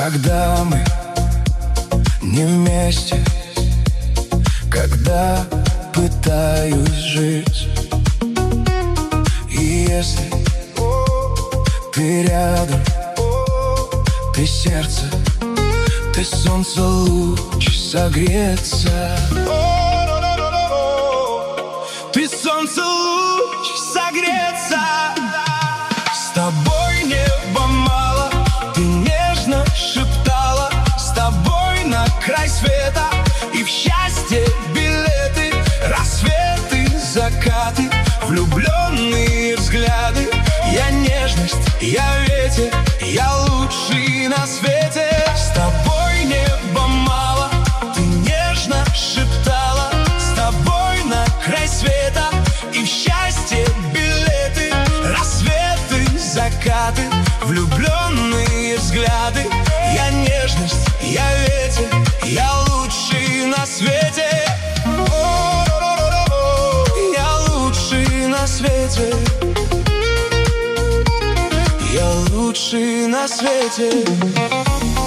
Когда мы не вместе, когда пытаюсь жить, и если ты рядом, ты сердце, ты солнце, луч согреться. Ты солнце, луч согреться. С тобой небо мало, ты нежно шептала. С тобой на край света и в счастье билеты, рассветы, закаты, влюбленные взгляды. Я нежность, я ветер, я лучший на свете. С тобой небо мало, ты нежно шептала. С тобой на край света и в счастье билеты, рассветы, закаты, влюбленные взгляды. Я нежность, я ветер, я лучший на свете. Я лучший на свете. Я лучший на свете.